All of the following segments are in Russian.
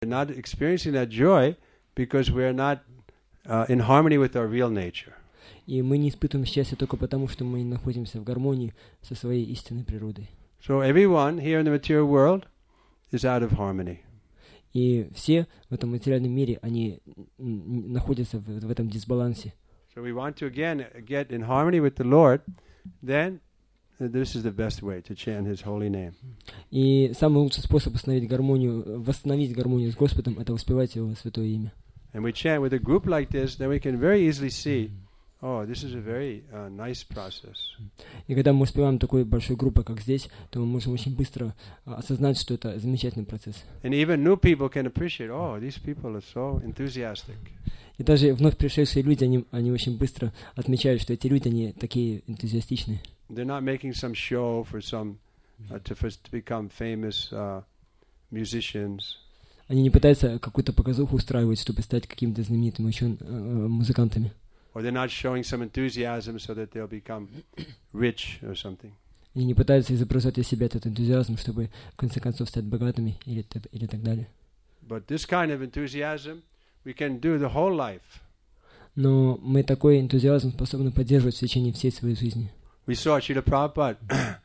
We're not experiencing that joy because we're not in harmony with our real nature. И мы не испытываем счастья только потому, что мы не находимся в гармонии со своей истинной природой. So everyone here in the material world is out of harmony. И все в этом материальном мире, они находятся в этом дисбалансе. So we want to again get in harmony with the Lord, then this is the best way to chant His holy name. И самый лучший способ восстановить гармонию с Господом — это воспевать Его святое имя. And we chant with a group like this, then we can very easily see, oh, this is a very nice process. И когда мы воспеваем такой большой группой, как здесь, то мы можем очень быстро осознать, что это замечательный процесс. And even new people can appreciate, oh, these people are so enthusiastic. И даже вновь пришедшие люди, они очень быстро отмечают, что эти люди, они такие энтузиастичные. They're not making some show for some to become famous musicians. Они не пытаются какую-то показуху устраивать, чтобы стать какими-то знаменитыми музыкантами. Or they're not showing some enthusiasm so that they'll become rich or something. Они не пытаются изображать из себя этот энтузиазм, чтобы в конце концов стать богатыми или так далее. But this kind of enthusiasm we can do the whole life. Но мы такой энтузиазм способны поддерживать в течение всей своей жизни. We saw Srila Prabhupada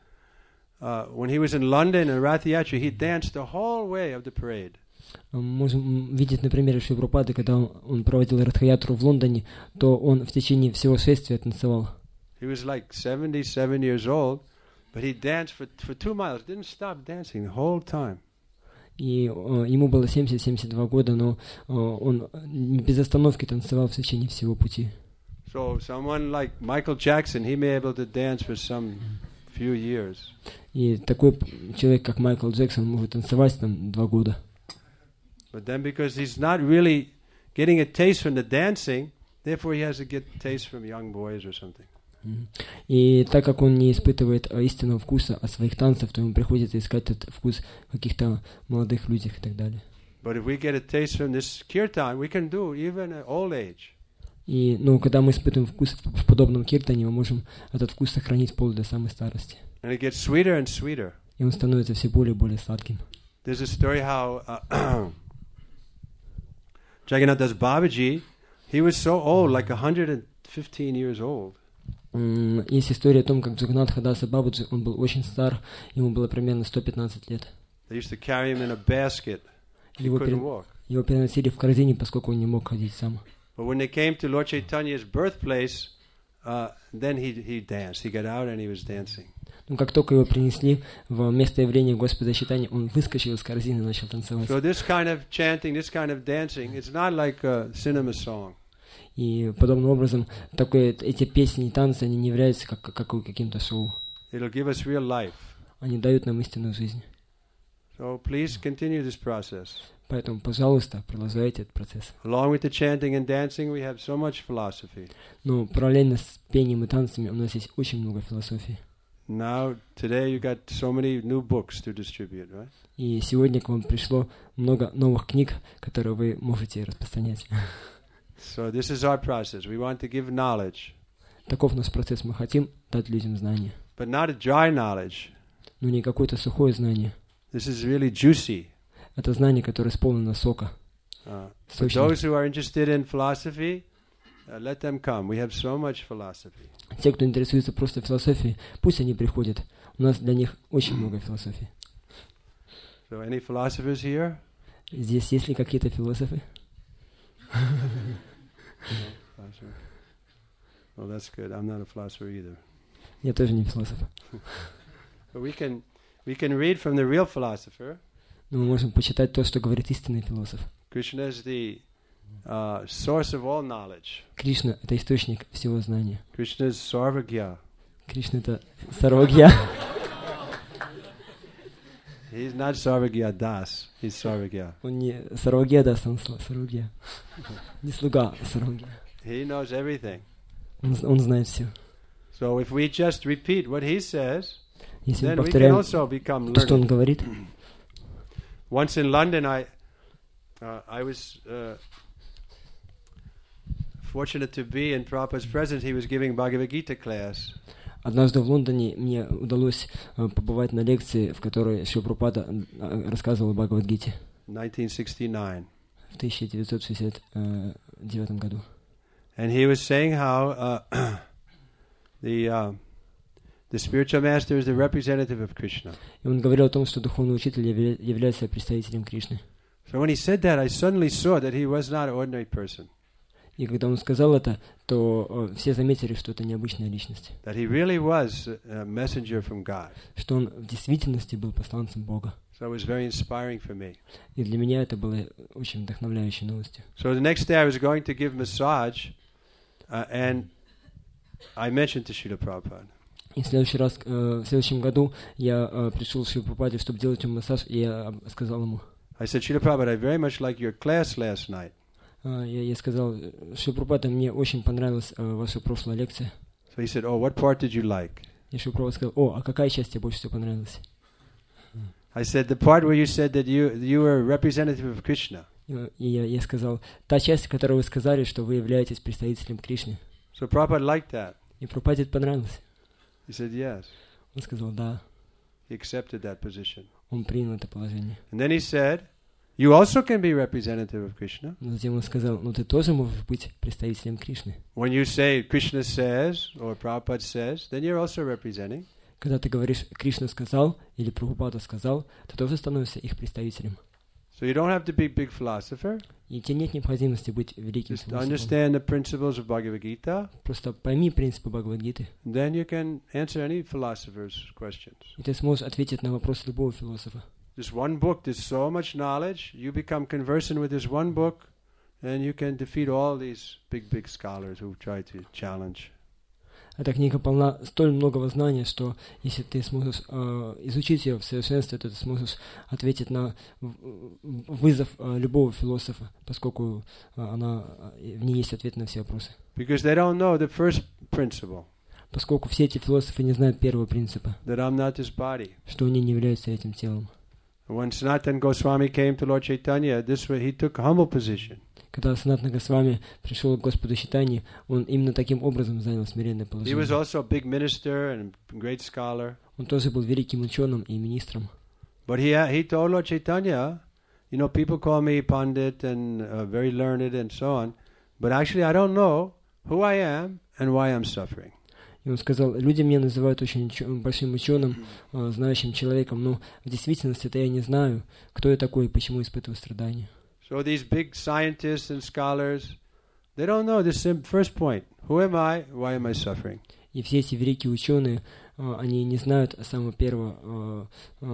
when he was in London in Rath Yatra, he danced the whole way of the parade. Можем видеть на примере Шри Прабхупады, когда он проводил Радха-ятру в Лондоне, то он в течение всего шествия танцевал. He was like 77 years old, but he danced for 2 miles, didn't stop dancing the whole time. И ему было 70-72 года, но он без остановки танцевал в течение всего пути. So someone like Michael Jackson, he may be able to dance for some few years. И такой человек, как Майкл Джексон, может танцевать там 2 года. But then because he's not really getting a taste from the dancing, therefore he has to get taste from young boys or something. И так как он не испытывает истинного вкуса от своих танцев, то ему приходится искать этот вкус в каких-то молодых людях и так далее. But if we get a taste from this kirtan, we can do even at old age. И, когда мы испытываем вкус в подобном киртане, мы можем этот вкус сохранить вплоть до самой старости. And it gets sweeter and sweeter. И он становится все более и более сладким. There's a story how Jagannath Das Babaji, he was so old, like 115 years old. Есть история о том, как Джаганнатха Даса Бабаджи, он был очень стар, ему было примерно 115 лет. They used to carry him in a basket. He couldn't walk. Его переносили в корзине, поскольку он не мог ходить сам. But when they came to Lord Chaitanya's birthplace, then he danced. He got out and he was dancing. Но как только его принесли в место явления Господа Чайтаньи, он выскочил из корзины и начал танцевать. So this kind of chanting, this kind of dancing, it's not like a cinema song. И подобным образом, эти песни и танцы, они не являются каким-то шоу. It'll give us real life. Они дают нам истинную жизнь. So please continue this process. Поэтому, пожалуйста, продолжайте этот процесс. Along with the chanting and dancing, we have so much philosophy. Но параллельно с пением и танцами у нас есть очень много философии. Now, today you got so many new books to distribute, right? И сегодня к вам пришло много новых книг, которые вы можете распространять. So this is our process. We want to give knowledge. Таков наш процесс. Мы хотим дать людям знания. But not a dry knowledge. Но не какое-то сухое знание. This is really juicy. Это знание, которое исполнено сока. For those who are interested in philosophy, let them come. We have so much philosophy. Те, кто интересуется просто философией, пусть они приходят. У нас для них очень много философии. So any philosophers here? Здесь есть ли какие-то философы? Well, that's good. I'm not a philosopher either. Я тоже не философ. But we can read from the real philosopher. Но мы можем почитать то, что говорит истинный философ. Krishna is the source of all knowledge. Кришна — это источник всего знания. Krishna is Sarvagya. Кришна — это Сарвагья. He's not Sarvagya Das. He's Sarvagya. Он не Сарвагья Дас, он Сарвагья. Не слуга, а Сарвагья. He knows everything. Он знает все. So if we just repeat what he says, Если мы then we can повторяем also become то, что он learned. говорит. Once in London, I was fortunate to be in Prabhupada's presence. He was giving Bhagavad Gita class. Однажды в Лондоне мне удалось побывать на лекции, в которой Шри Прабхупада рассказывал о Бхагавад-гите. 1969. в 1969 году. And he was saying how the spiritual master is the representative of Krishna. И он говорил о том, что духовный учитель является представителем Кришны. So when he said that, I suddenly saw that he was not an ordinary person. И когда он сказал это, то все заметили, что это необычная личность. That he really was a messenger from God. Что он в действительности был посланцем Бога. So it was very inspiring for me. И для меня это было очень вдохновляющей новостью. So the next day I was going to give massage, and I mentioned to Srila Prabhupada. И в следующем году я пришел к Шриле Прабхупаде, чтобы делать ему массаж, и я сказал ему. I said, Srila Prabhupada, I very much like your class last night. Я сказал, Шрила Прабхупада, мне очень понравилась ваша прошлая лекция. So he said, oh, what part did you like? И Шрила Прабхупада сказал, а какая часть тебе больше всего понравилась? I said, the part where you said that you were a representative of Krishna. И я сказал, та часть, в которой вы сказали, что вы являетесь представителем Кришны. So Prabhupada liked that. И Прабхупаде это понравилось. He said, yes. Он сказал, да. He accepted that position. Он принял это положение. And then he said, you also can be representative of Krishna. Но затем он сказал, ты тоже можешь быть представителем Кришны. When you say Krishna says, or Prabhupada says, then you're also representing. Когда ты говоришь, Кришна сказал, или Прабхупада сказал, ты тоже становишься их представителем. So you don't have to be a big philosopher. И тебе нет необходимости быть великим Just философом. understand the principles of Bhagavad Gita. Просто пойми принципы Бхагавад-гиты. Then you can answer any philosopher's questions. И ты сможешь ответить на вопрос любого философа. This one book, there's so much knowledge. You become conversant with this one book, and you can defeat all these big scholars who try to challenge. Эта книга полна столь многого знания, что если ты сможешь изучить ее в совершенстве, то ты сможешь ответить на вызов любого философа, поскольку в ней есть ответ на все вопросы. Because they don't know the first principle. Поскольку все эти философы не знают первого принципа, that I'm not this body. Что они не являются этим телом. When Sanatana Goswami came to Lord Chaitanya, he took a humble position. Когда Санатана Госвами пришел к Господу Чайтанье, он именно таким образом занял смиренное положение. He was also a big minister and great scholar. Он тоже был великим ученым и министром. But he told Lord Chaitanya, people call me Pandit and very learned and so on, but actually I don't know who I am and why I'm suffering. И он сказал, люди меня называют очень большим ученым, знающим человеком, но в действительности-то я не знаю, кто я такой и почему испытываю страдания. So these big scientists and scholars, they don't know this first point. Who am I? Why am I suffering? И все эти великие ученые, они не знают самого первого,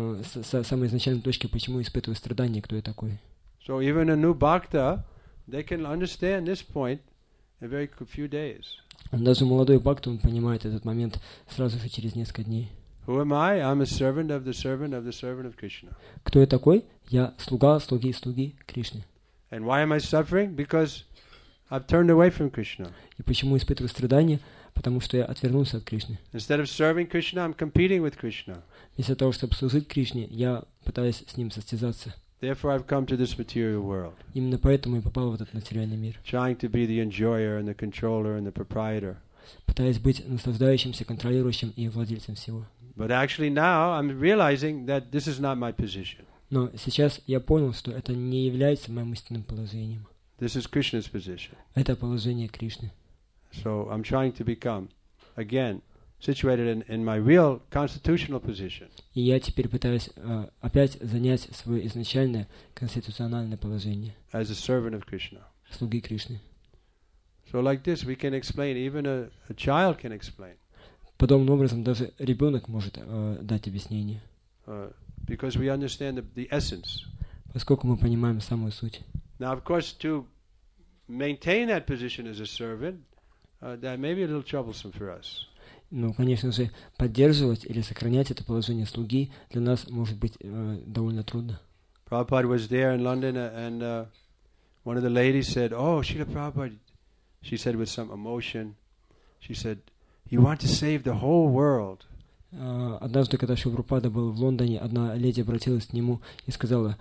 самой изначальной точки, почему испытываю страдания, кто я такой. So even a new bhakta, they can understand this point in very few days. Даже молодой бхакта, он понимает этот момент сразу же через несколько дней. Who am I? I'm a servant of the servant of the servant of Krishna. Кто я такой? Я слуга слуги Кришны. And why am I suffering? Because I've turned away from Krishna. И почему испытываю страдания? Потому что я отвернулся от Кришны. Instead of serving Krishna, I'm competing with Krishna. Вместо того, чтобы служить Кришне, я пытаюсь с ним состязаться. Therefore, I've come to this material world. Именно поэтому я попал в этот материальный мир. Trying to be the enjoyer and the controller and the proprietor. Пытаясь быть наслаждающимся, контролирующим и владельцем всего. But actually now I'm realizing that this is not my position. Но сейчас я понял, что это не является моим истинным положением. This is Krishna's position. Это положение Кришны. So I'm trying to become, again, situated in my real constitutional position. И я теперь пытаюсь опять занять свое изначальное конституциональное положение. As a servant of Krishna. Слуги Кришны. So like this we can explain, even a child can explain. Подобным образом даже ребенок может дать объяснение. Because we understand the essence. Поскольку мы понимаем самую суть. Now, of course, to maintain that position as a servant, that may be a little troublesome for us. Ну, конечно же, поддерживать или сохранять это положение слуги для нас может быть довольно трудно. Prabhupada was there in London, and one of the ladies said, "Oh, Srila Prabhupada," she said with some emotion, she said, "You want to save the whole world." Однажды, когда Шрила Прабхупада был в Лондоне, одна леди обратилась к нему и сказала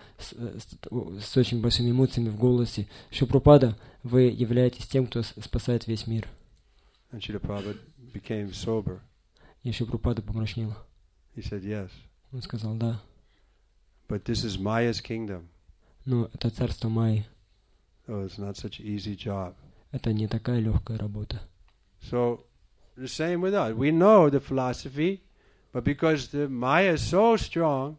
с очень большими эмоциями в голосе: «Шрила Прабхупада, вы являетесь тем, кто спасает весь мир». And Srila Prabhupada became sober. И Шрила Прабхупада помрачнел. He said, "Yes." Он сказал: «Да». But this is Maya's kingdom. Но это царство Майи. So it's not such an easy job. Это не такая легкая работа. So the same with us. We know the philosophy, but because the Maya is so strong,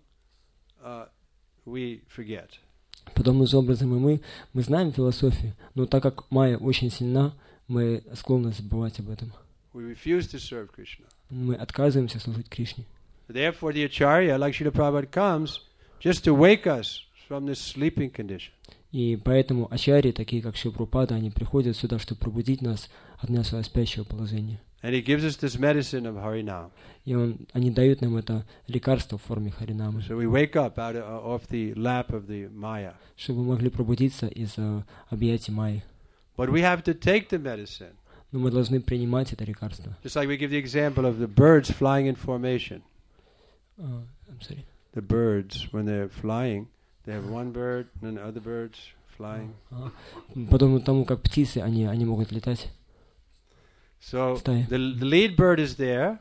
we forget. Подобным же образом и мы знаем философию, но так как Майя очень сильна, мы склонны забывать об этом. We refuse to serve Krishna. Мы отказываемся служить Кришне. Therefore, the Acharya, like Srila Prabhupada, comes just to wake us from this sleeping condition. И поэтому ачарьи, такие как Шрила Прабхупада, они приходят сюда, чтобы пробудить нас от нашего спящего положения. And he gives us this medicine of Harinam. И они дают нам это лекарство в форме харинамы, So we wake up off the lap of the Maya. чтобы мы могли пробудиться из объятий Майи. But we have to take the medicine. Но мы должны принимать это лекарство. Just like we give the example of the birds flying in formation. I'm sorry. The birds, when they're flying, they have one bird and then other birds flying. Подобно тому, как птицы, они могут летать. So the lead bird is there.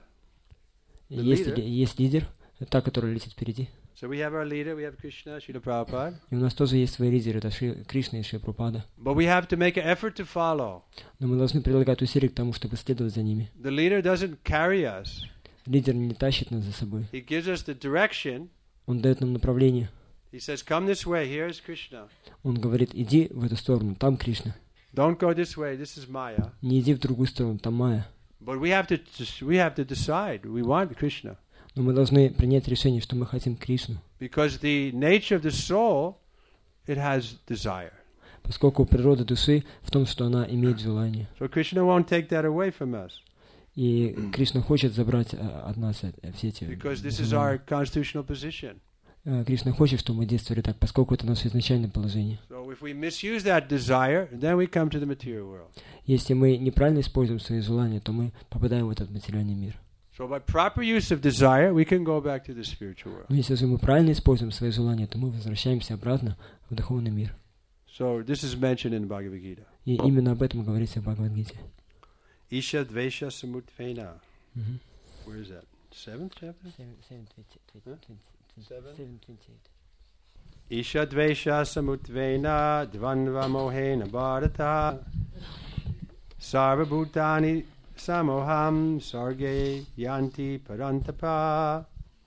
Есть лидер, та, которая летит впереди. So we have our leader, we have Krishna, Srila Prabhupada. И у нас тоже есть свои лидеры, это Кришна и Шрила Прабхупада. But we have to make an effort to follow. Но мы должны прилагать усилия к тому, чтобы следовать за ними. The leader doesn't carry us. Лидер не тащит нас за собой. He gives us the direction. Он дает нам направление. He says, come this way, here is Krishna. Он говорит, иди в эту сторону, там Кришна. Don't go this way, this is Maya. Не иди в другую сторону, там Майя. But we have to decide, we want Krishna. Но мы должны принять решение, что мы хотим Кришну. Because the nature of the soul, it has desire. Поскольку природа души в том, что она имеет желание. So Krishna won't take that away from us. И Кришна хочет забрать от нас все эти Because this is our constitutional position. Кришна хочет, чтобы мы действовали так, поскольку это наше изначальное положение. So if we misuse that desire, then we come to the material world. Если мы неправильно используем свои желания, то мы попадаем в этот материальный мир. So by proper use of desire, we can go back to the spiritual world. Но если же мы правильно используем свои желания, то мы возвращаемся обратно в духовный мир. So this is mentioned in Bhagavad Gita. И именно об этом говорится в Бхагавад-гите. Isha dvesha samutvena. Where is that? 7th chapter? 7:28. Isha dvesha samutvena dvanva mohena bharata sarva bhutani samoham sarge yanti parantapa.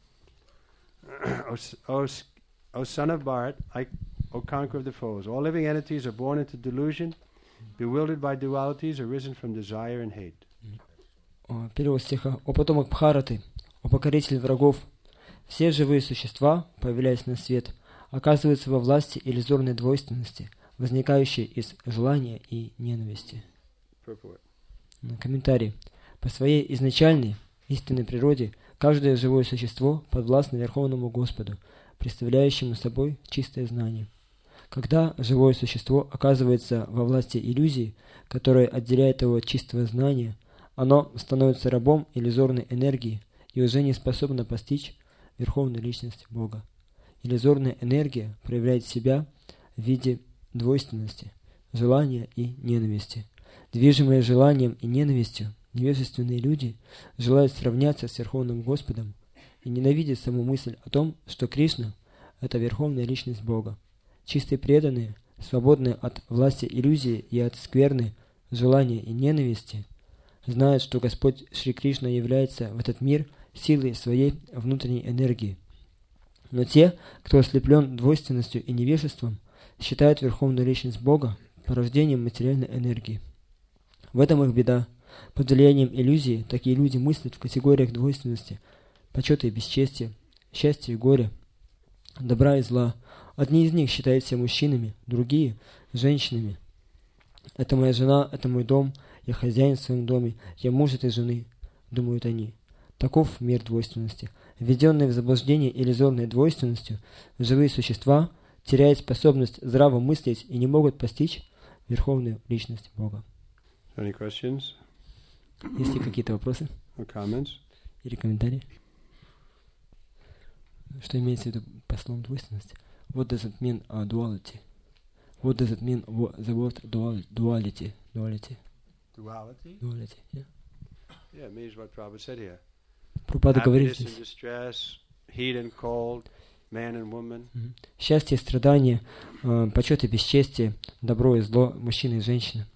O son of Bharat, O conqueror of the foes, all living entities are born into delusion, bewildered by dualities, arisen from desire and hate. Перевод стиха. «О потомок Бхараты, о покоритель врагов, все живые существа, появляясь на свет, оказываются во власти иллюзорной двойственности, возникающей из желания и ненависти». Комментарий. По своей изначальной, истинной природе, каждое живое существо подвластно Верховному Господу, представляющему собой чистое знание. Когда живое существо оказывается во власти иллюзии, которая отделяет его от чистого знания, оно становится рабом иллюзорной энергии и уже не способно постичь Верховную Личность Бога. Иллюзорная энергия проявляет себя в виде двойственности, желания и ненависти. Движимые желанием и ненавистью, невежественные люди желают сравняться с Верховным Господом и ненавидят саму мысль о том, что Кришна – это Верховная Личность Бога. Чистые преданные, свободные от власти иллюзии и от скверны, желания и ненависти, знают, что Господь Шри Кришна является в этот мир силой своей внутренней энергии. Но те, кто ослеплен двойственностью и невежеством, считают Верховную Личность Бога порождением материальной энергии. В этом их беда. Под влиянием иллюзии такие люди мыслят в категориях двойственности, почета и бесчестия, счастья и горя, добра и зла. Одни из них считают себя мужчинами, другие – женщинами. «Это моя жена, это мой дом, я хозяин в своем доме, я муж этой жены», – думают они. Таков мир двойственности. Введенные в заблуждение иллюзорной двойственностью, живые существа теряют способность здраво мыслить и не могут постичь Верховную Личность Бога. Any questions? Есть ли какие-то вопросы? Or comments? Или комментарии? Что имеется в виду по словам двойственности? What does it mean duality? What does it mean the word duality? Duality? Duality, yeah. Yeah, it means what Prabhupada said here. Прабхупада говорит Happiness and здесь. distress, heat and cold, man and woman, Счастье и страдание, почет и бесчестие, добро и зло, мужчина и женщина,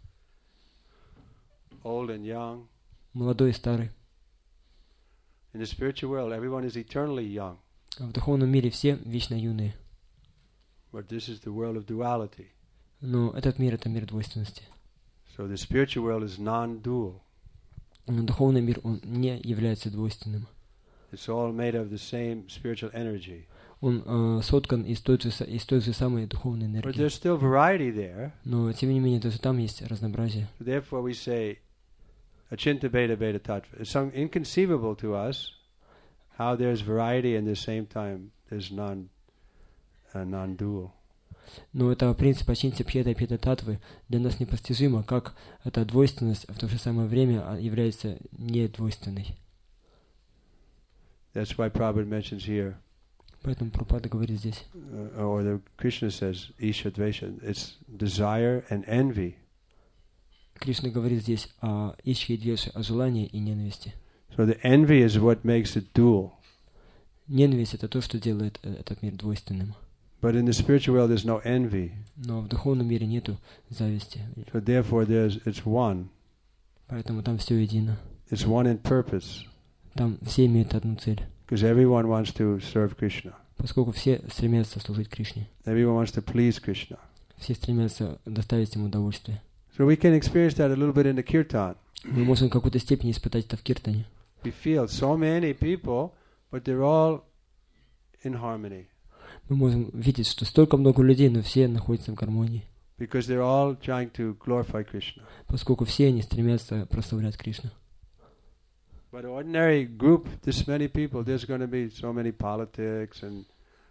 old and young. молодой и старый. In the spiritual world, everyone is eternally young. В духовном мире все вечно юные. But this is the world of duality. Но этот мир — это мир двойственности. So the spiritual world is non-dual. Но духовный мир, он не является двойственным. It's all made of the same spiritual energy. Он соткан из той же самой духовной But энергии. there's still variety there. Но, тем не менее, даже там есть разнообразие. Therefore we say, Achinta Bheda Bheda Tattva. It's inconceivable to us how there's variety and at the same time there's non-dual. Но это принцип Ачинти Бхеда Бхеда Татвы для нас непостижимо, как эта двойственность в то же самое время является недвойственной. That's why Prabhupada mentions here, Поэтому Прабхупада говорит здесь. or the Krishna says, Isha Dvesha, it's desire and envy. Кришна говорит здесь о ичхе и двеше, о желании и ненависти. So the envy is what makes it dual. Ненависть — это то, что делает этот мир двойственным. But in the spiritual world there's no envy. Но в духовном мире нету зависти. So therefore it's one. Поэтому там все едино. It's one in purpose. Там все имеют одну цель. Because everyone wants to serve Krishna. Поскольку все стремятся служить Кришне. Everyone wants to please Krishna. Все стремятся доставить ему удовольствие. So we can experience that a little bit in the kirtan. Мы можем в какой-то степени испытать это в киртане. We feel so many people, but they're all in harmony. Мы можем видеть, что столько много людей, но все находятся в гармонии. Because they're all trying to glorify Krishna. Поскольку все они стремятся прославлять Кришну. But ordinary group, this many people, there's going to be so many politics and,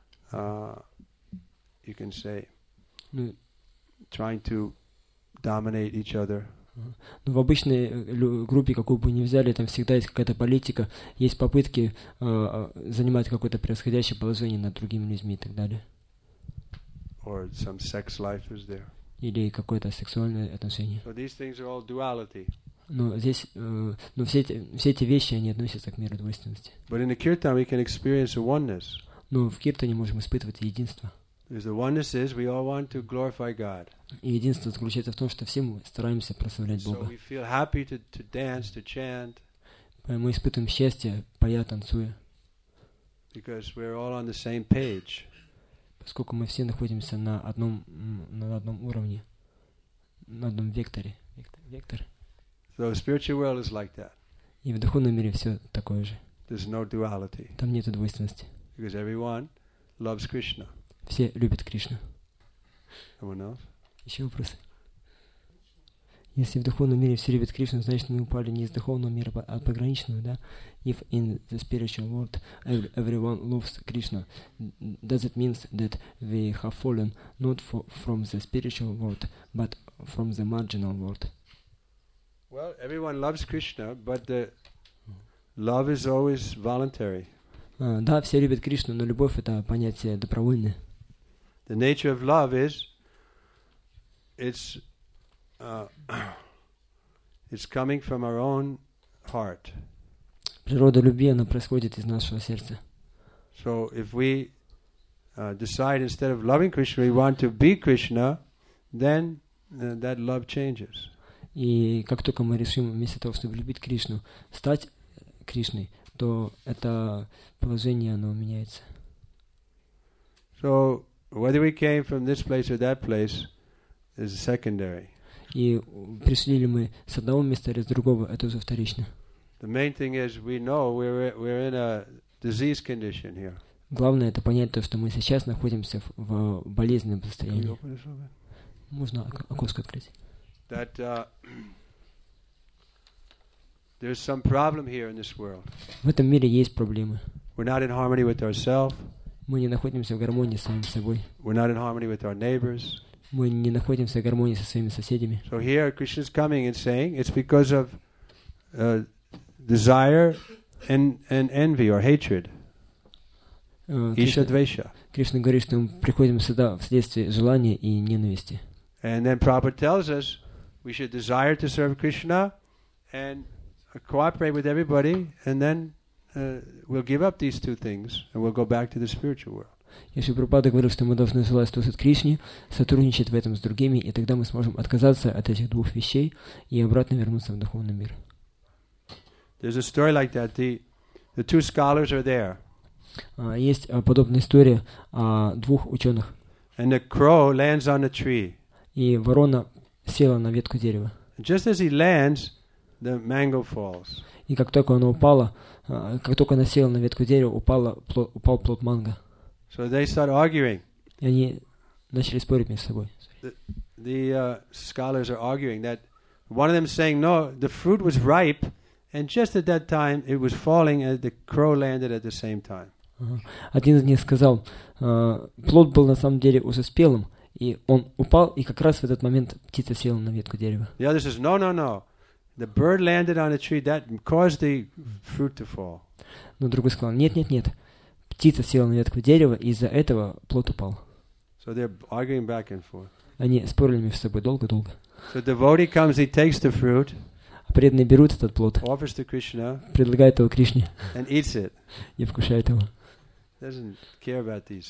you can say, trying to dominate each other. Но в обычной группе, какую бы ни взяли, там всегда есть какая-то политика, есть попытки занимать какое-то превосходящее положение над другими людьми и так далее. Or some sex life is there. Или какое-то сексуальное отношение. So these things are all duality. Но здесь, все эти вещи, они относятся к миру двойственности. But in the kirtan we can experience a oneness. Но в киртане можем испытывать единство. Because the oneness is we all want to glorify God. И единство заключается в том, что все мы стараемся прославлять So Бога. we feel happy to dance, to chant. Мы испытываем счастье, поя, танцуя. Because we're all on the same page. Поскольку мы все находимся на одном уровне, на одном векторе. Вектор. So the spiritual world is like that. И в духовном мире все такое же. There's no duality. Там нет двойственности. Because everyone loves Krishna. Все любят Кришну. Someone else? Еще вопросы? Если в духовном мире все любят Кришну, значит мы упали не из духовного мира, а пограничного, да? If in the spiritual world everyone loves Krishna, does it mean that we have fallen not from the spiritual world, but from the marginal world? Well, everyone loves Krishna, but the love is always voluntary. Да, все любят Кришну, но любовь — это понятие добровольное. The nature of love is it's coming from our own heart. Природа любви, она происходит из нашего сердца. So if we decide instead of loving Krishna, we want to be Krishna, then that love changes. И как только мы решим вместо того, чтобы любить Кришну, стать Кришной, то это положение, оно меняется. So whether we came from this place or that place is secondary. И пришли ли мы с одного места или с другого, это уже вторично. The main thing is we know we're in a disease condition here. Главное это понять то, что мы сейчас находимся в болезненном состоянии. Можно окошко открыть. That there's some problem here in this world. В этом мире есть проблемы. We're not in harmony with ourselves. Мы не находимся в гармонии с самим собой. We're not in harmony with our neighbors. Мы не находимся в гармонии со своими соседями. So here Krishna is coming and saying it's because of desire and envy or hatred. Isha Dvesha. Кришна говорит, что мы приходим сюда вследствие желания и ненависти. And then Prabhupada tells us we should desire to serve Krishna and cooperate with everybody, and then we'll give up these two things and we'll go back to the spiritual world. И Шри Прабхупада говорил, что мы должны желать служить Кришне, сотрудничать в этом с другими, и тогда мы сможем отказаться от этих двух вещей и обратно вернуться в духовный мир. There's a story like that. The two scholars are there. Есть подобная история о двух ученых. And the crow lands on the tree. И ворона села на ветку дерева. Just as he lands, the mango falls. И как только она упала, как только она села на ветку дерева, упал плод манго. So they start arguing. И они начали спорить между собой. The scholars are arguing that one of them saying, no, the fruit was ripe, and just at that time it was falling, and the crow landed at the same time. Один из них сказал, плод был на самом деле уже спелым, и он упал, и как раз в этот момент птица села на ветку дерева. The other says, no. The bird landed on a tree, that caused the fruit to fall. Но другой сказал, нет. Птица села на ветку дерева, и из-за этого плод упал. So they're arguing back and forth. Они спорили между собой долго-долго. So the devotee comes, he takes the fruit, А преданные берут этот плод, offers to Krishna, предлагают его Кришне and eats it. и вкушают его. Doesn't care about these.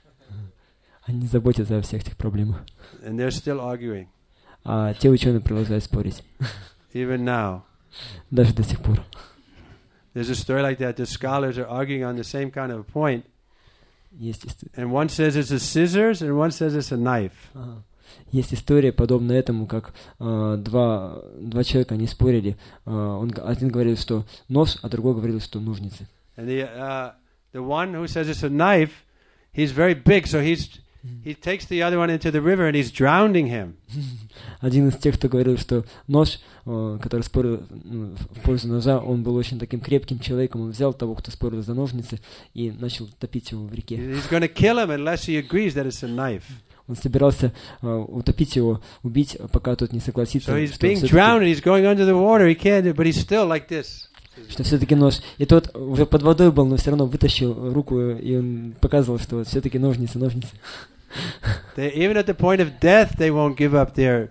Они заботятся о всех этих проблемах. And they're still arguing. А те ученые продолжают спорить. Even now. Даже до сих пор. There's a story like that. The scholars are arguing on the same kind of a point. And one says it's a scissors, and one says it's a knife. Есть история, подобная этому, как два человека, они спорили. Один говорил, что нож, а другой говорил, что ножницы. And the one who says it's a knife, he's very big, so he takes the other one into the river and he's drowning him. Один из тех, кто говорил, что нож, который спорил в пользу ножа, он был очень таким крепким человеком. Он взял того, кто спорил за ножницы, и начал топить его в реке. He's going to kill him unless he agrees that it's a knife. Он собирался утопить его, убить, пока тот не согласится. So he's being drowned, he's going under the water, he can't, but he's still like this. Что все-таки нож. И тот уже под водой был, но все равно вытащил руку, и он показывал, что все-таки ножницы. Even at the point of death, they won't give up their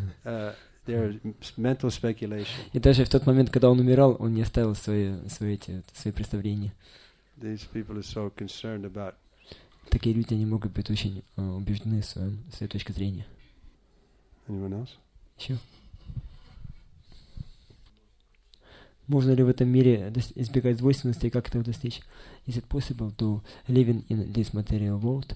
mental speculation. И даже в тот момент, когда он умирал, он не оставил свои представления. These people are so concerned about. Такие люди, они могут быть очень убеждены в своей точке зрения. Anyone else? Еще? Можно ли в этом мире избегать двойственности и как этого достичь? Is it possible to living in this material world,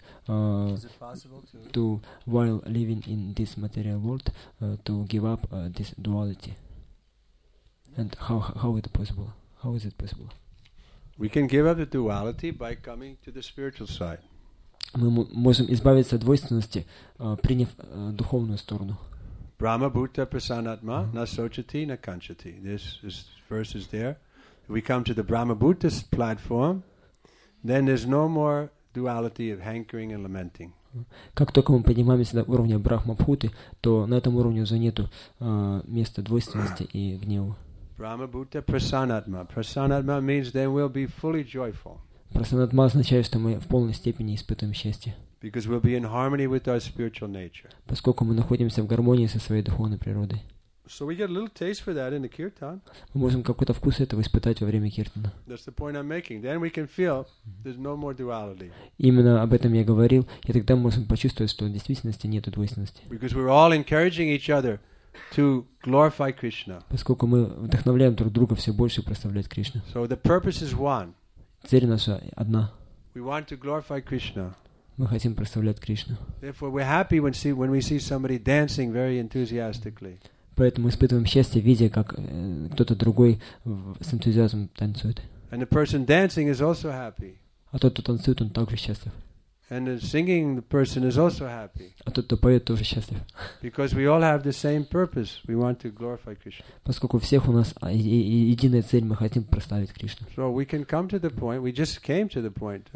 while living in this material world, to give up this duality? And how is it possible? How is it possible? We can give up the duality by coming to the spiritual side. Мы можем избавиться от двойственности, приняв духовную сторону. Brahma Bhuta Prasanatma na sochati na kanchati. This verse is there. If we come to the Brahma Bhuta platform, then there's no more duality of hankering and lamenting. Как только мы поднимаемся до уровня Брахма-бхуты, то на этом уровне уже нету места двойственности и гнева. Brahma Bhuta Prasanatma. Prasanatma means then we'll be fully joyful. Прасанатма означает, что мы в полной степени испытываем счастье. Because we'll be in harmony with our spiritual nature. Поскольку мы находимся в гармонии со своей духовной природой. So we get a little taste for that in the kirtan. Мы можем какой-то вкус этого испытать во время киртана. That's the point I'm making. Then we can feel there's no more duality. Именно об этом я говорил, и тогда мы можем почувствовать, что в действительности нет двойственности. Because we're all encouraging each other to glorify Krishna. Поскольку мы вдохновляем друг друга все больше прославлять Кришну. So the purpose is one. Цель наша одна. We want to glorify Krishna. Мы хотим прославлять Кришну. Therefore, we're happy when we see somebody dancing very enthusiastically. Поэтому испытываем счастье, видя, как кто-то другой с энтузиазмом танцует. And the person dancing is also happy. А тот, кто танцует, он также счастлив. And the singing person is also happy. А тот, кто поет, тоже счастлив. Because we all have the same purpose. We want to glorify Krishna. Поскольку у всех у нас единая цель, мы хотим прославить Кришну. So we can come to the point. We just came to the point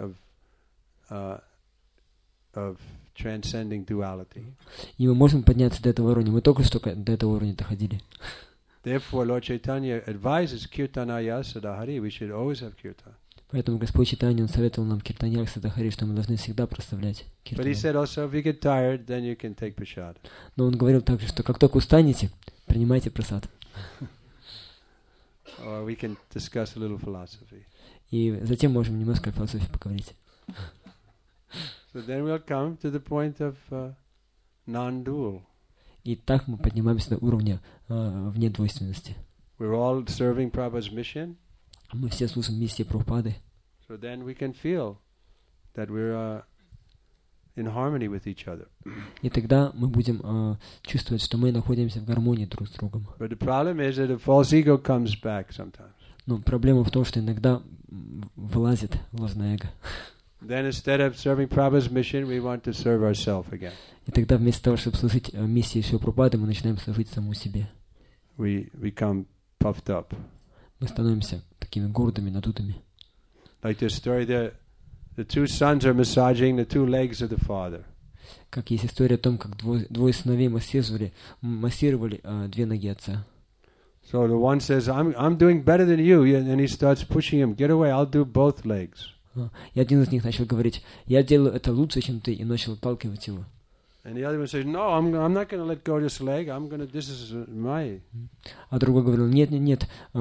of transcending duality. И мы можем подняться до этого уровня. Мы только что до этого уровня доходили. Therefore, Lord Chaitanya advises kirtanaya sadahari. We should always have kirtan. Поэтому Господь Чайтанья, Он советовал нам киртаньях садахари, что мы должны всегда прославлять But he said also, if you get tired, then you can take prasad. Но Он говорил также, что как только устанете, принимайте прасад. Or we can discuss a little philosophy. И затем можем немножко о философии поговорить. So then we'll come to the point of non-dual. И так мы поднимаемся до уровня вне двойственности. We're all serving Prabhupada's mission. Мы все служим миссии Прабхупады. So then we can feel that we're in harmony with each other. И тогда мы будем чувствовать, что мы находимся в гармонии друг с другом. But the problem is that a false ego comes back sometimes. Но проблема в том, что иногда вылазит ложное эго. Then instead of serving Prabhupada's mission, we want to serve ourselves again. И тогда вместо того, чтобы служить миссии Шрила Прабхупады, мы начинаем служить самому себе. We become puffed up. Мы становимся такими гордыми, надутыми. Like this story, the two sons are massaging the two legs of the father. Как есть история о том, как двое сыновей массировали две ноги отца. So the one says, I'm doing better than you, and he starts pushing him, get away, I'll do both legs. И один из них начал говорить, я делаю это лучше, чем ты, и начал отталкивать его. And the other one says, no, I'm not going to let go of this leg, this is my. А другой говорил, нет, я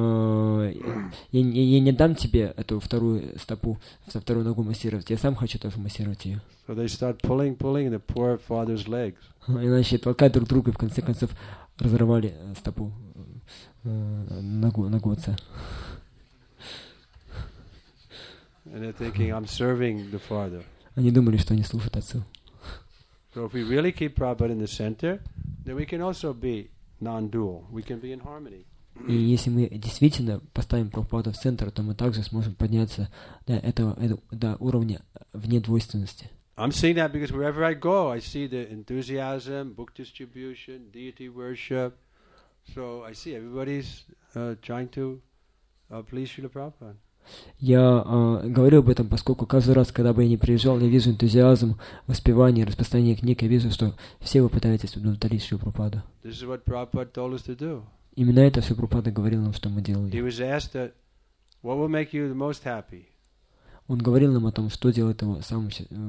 не дам тебе эту вторую стопу, вторую ногу массировать, я сам хочу тоже массировать ее. So they start pulling the poor father's legs. И начали толкать друг друга, и в конце концов разорвали стопу, ногу отца. And they're thinking, I'm serving the father. Они думали, что они служат отцу. So if we really keep Prabhupada in the center, then we can also be non-dual. We can be in harmony. И если мы действительно поставим Прабхупаду в центр, то мы также сможем подняться до уровня вне двойственности. I'm seeing that because wherever I go, I see the enthusiasm, book distribution, deity worship. So I see everybody's trying to please Srila Prabhupada. Я говорю об этом, поскольку каждый раз, когда бы я не приезжал, я вижу энтузиазм, воспевание, распространение книг, я вижу, что все вы пытаетесь удовлетворить Шрилу Прабхупаду. This is what Prabhupada told us to do. Именно это Шрила Прабхупада говорил нам, что мы делали. He was asked that, what will make you the most happy? Он говорил нам о том, что делает его что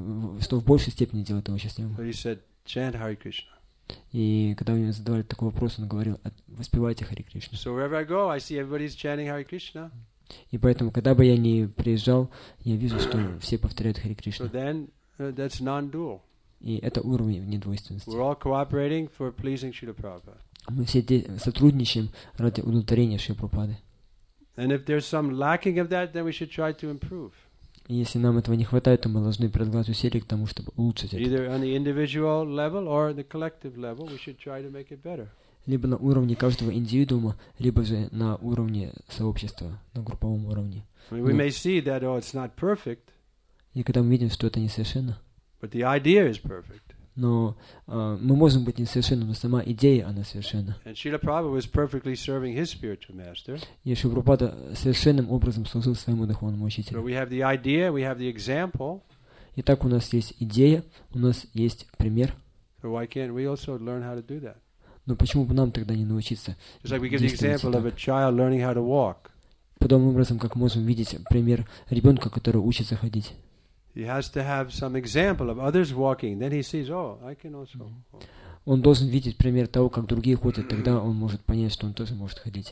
в большей степени делает его счастливым. So he said, chant Hare Krishna. И когда мне задавали такой вопрос, он говорил, воспевайте Харе Кришну. So wherever I go, I see everybody's chanting Hare Krishna. И поэтому, когда бы я ни приезжал, я вижу, что все повторяют Харе Кришну. So then, that's non-dual. И это уровень недвойственности. We're all cooperating for pleasing Srila Prabhupada. Мы все сотрудничаем ради удовлетворения Шрилы Прабхупады. And if there's some lacking of that, then we should try to improve. И если нам этого не хватает, то мы должны прилагать усилия к тому, чтобы улучшить это. Either on the individual level or the collective level, we should try to make it better. Либо на уровне каждого индивидуума, либо же на уровне сообщества, на групповом уровне. I mean, we may see that, it's not perfect, И когда мы видим, что это несовершенно, but the idea is perfect. но мы можем быть несовершенны, но сама идея, она совершенна. And Srila Prabhupada was perfectly serving his spiritual master. И Шрила Прабхупада совершенным образом служил своему духовному So учителю. we have the idea, we have the example. Итак, у нас есть идея, у нас есть пример. So why can't we also learn how to do that? Но почему бы нам тогда не научиться Just like we give the действовать example of a так? child learning how to walk. Подобным образом, как можем видеть пример ребенка, который учится ходить. He has to have some example of others walking. Then he sees, I can also walk. Он должен видеть пример того, как другие ходят, тогда он может понять, что он тоже может ходить.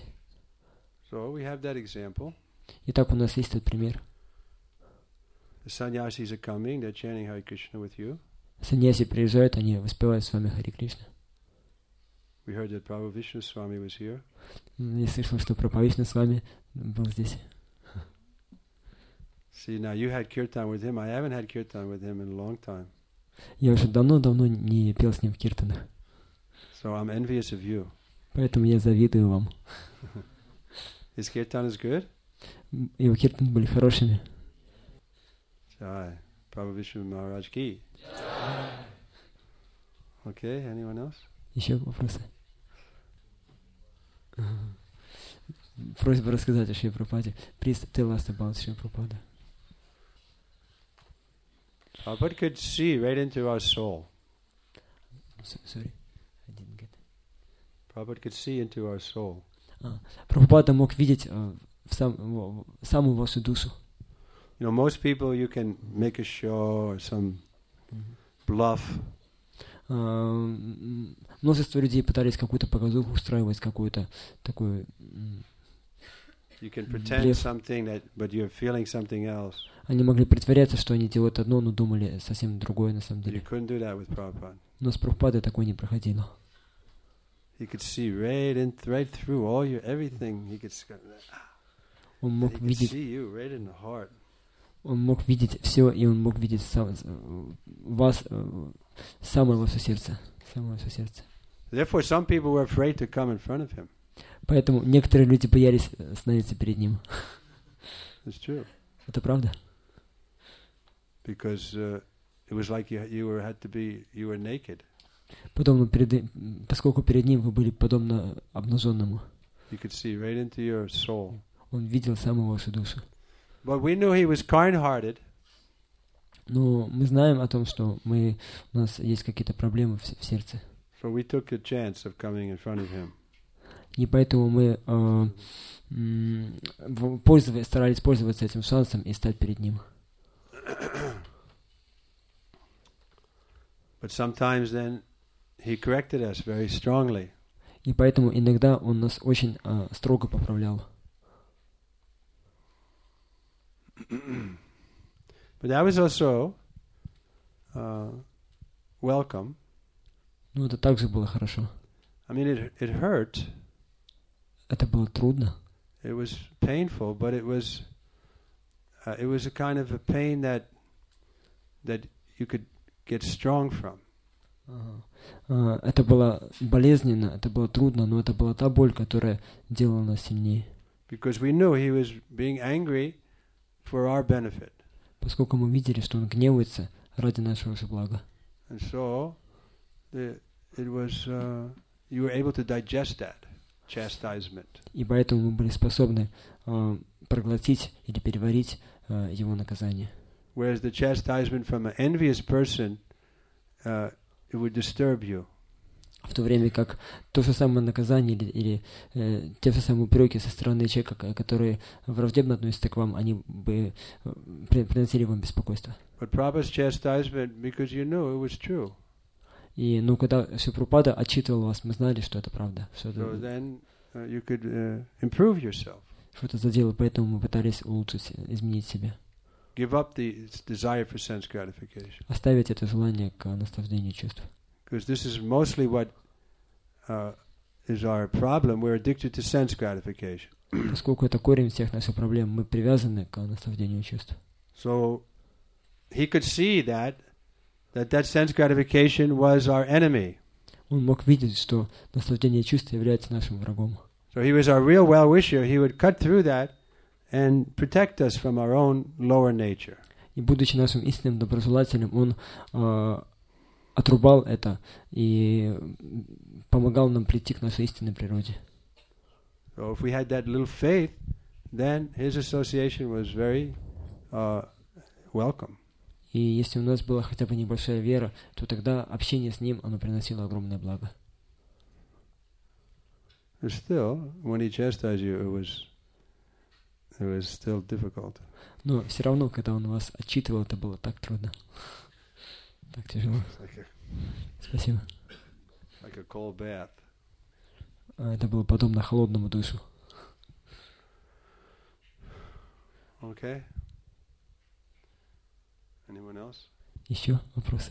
So we have that example. Итак, у нас есть этот пример. The sannyasis are coming, they're chanting Hare Krishna with you. Саньяси приезжают, они воспевают с вами Харе Кришна. We heard that Prabhu Vishnu Swami was here. Я слышал, что Прабхупада с вами был здесь. See, now you had kirtan with him. I haven't had kirtan with him in a long time. Я уже давно не пел с ним в киртанах. So I'm envious of you. Поэтому я завидую вам. His kirtan is good? Его киртаны были хорошими. Jai. Prabhu Vishnu Maharaj ki. Okay, anyone else? Еще вопросы? Просьба рассказать о Шри Прабхупаде. Please tell us about Шри Прабхупада. Prabhupada could see right into our soul. Sorry, I didn't get. Prabhupada could see into our soul. Прабхупада мог видеть в самую вашу душу. You know, most people you can make a show or some bluff. Множество людей пытались какую-то показуху устраивать, какую-то такую You can pretend блеф. something but you're feeling something else. Они могли притворяться, что они делают одно, но думали совсем другое на самом You деле. couldn't do that with Prabhupada. Но с Прабхупадой такое не проходило. He could see right through all your everything. He could Он мог see видеть, you right in the heart. он мог видеть все, и он мог видеть вас, самое ваше сердце, самое ваше сердце. Therefore, some people were afraid to come in front of him. Поэтому некоторые люди боялись становиться перед ним. It's true. Это правда? Because it was like you were naked. Поскольку перед ним вы были подобно обнаженному. You could see right into your soul. Он видел самую вашу душу. But we knew he was kind-hearted. Но мы знаем о том, что у нас есть какие-то проблемы в сердце. So we took a chance of coming in front of him. И поэтому мы старались пользоваться этим шансом и стать перед ним. But sometimes then he corrected us very strongly. И поэтому иногда он нас очень строго поправлял. But that was also welcome. Но это также было хорошо. I mean, it hurt. Это было трудно. It was painful, but it was a kind of a pain that you could get strong from. Это было болезненно, это было трудно, но это была та боль, которая делала нас сильнее. Because we knew he was being angry for our benefit. Поскольку мы видели, что он гневается ради нашего же блага. And so you were able to digest that chastisement. И поэтому мы были способны проглотить или переварить его наказание. Whereas the chastisement from an envious person, it would disturb you. В то время как то же самое наказание или те же самые упреки со стороны человека, которые враждебно относятся к вам, они бы приносили вам беспокойство. But Prabhupada's chastisement, because you knew it was true. И когда Шри Прабхупада отчитывал вас, мы знали, что это правда, что So then you could improve yourself. Что это за дело, поэтому мы пытались улучшить, изменить себя. Give up the desire for sense gratification. Оставить это желание к наслаждению чувств. Because this is mostly what is our problem. We're addicted to sense gratification. Поскольку это корень всех наших проблем, мы привязаны к наслаждению чувств. So he could see that sense gratification was our enemy. Он мог видеть, что наслаждение чувств является нашим врагом. So he was our real well-wisher. He would cut through that and protect us from our own lower nature. И будучи нашим истинным доброжелателем, он отрубал это и помогал нам прийти к нашей истинной природе. So if we had that little faith, then his association was very welcome. И если у нас была хотя бы небольшая вера, то тогда общение с ним, оно приносило огромное благо. But still, when he chastised you, it was still difficult. Но все равно, когда он вас отчитывал, это было так трудно. Так тяжело. Спасибо. Like a cold bath. Это было подобно холодному душу. Okay. Anyone else? Еще вопросы?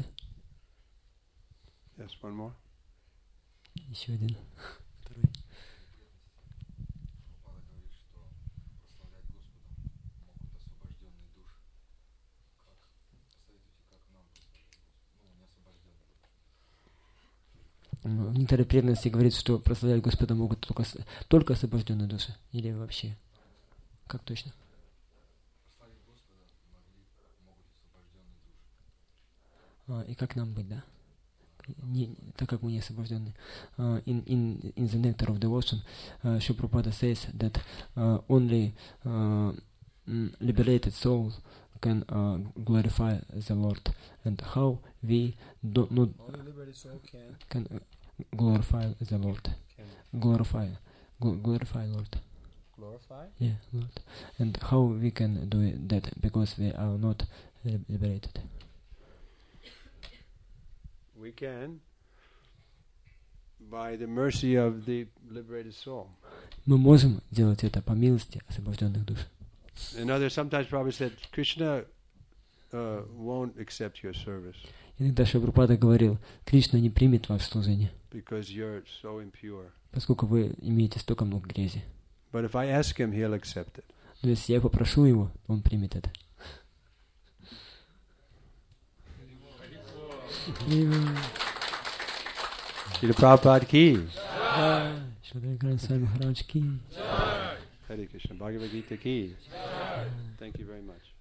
Yes, one more. Еще один. Второй. В некоторой преданности говорит, что прославлять Господа могут только освобожденные души. Или вообще? Как точно? Прославить Господа могут освобожденные души. И как нам быть, да? Так как мы не освобожденные. In the Nectar of Devotion, Sri Prabhupada says that only liberated souls can glorify the Lord, and how we do not can glorify the Lord, glorify Lord. Glorify? Yeah, Lord. And how we can do that because we are not liberated. We can by the mercy of the liberated soul. Мы можем делать это по милости освобожденных душ. Another, sometimes Prabhupada said, Krishna won't accept your service Иногда Шрила Прабхупада говорил, Кришна не примет ваше служение, because you're so impure. поскольку вы имеете столько много грязи. But if I ask him, he'll accept it. Но если я попрошу его, он примет это. Shri Prabhupada ki. Шрила Грант Свами Махарадж ки. Hare Krishna. Bhagavad Gita ki. Thank you very much.